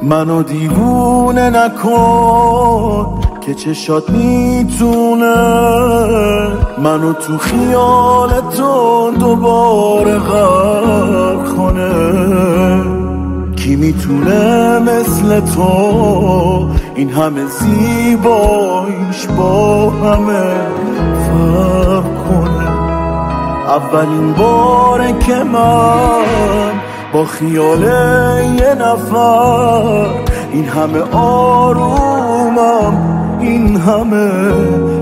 منو دیوونه نکن که چشات میتونه منو تو خیال تو دوباره غرق کنه. کی میتونه مثل تو این همه زیباییش با همه فرق کنه؟ اولین باره که من با خیال یه نفر این همه آرومم، این همه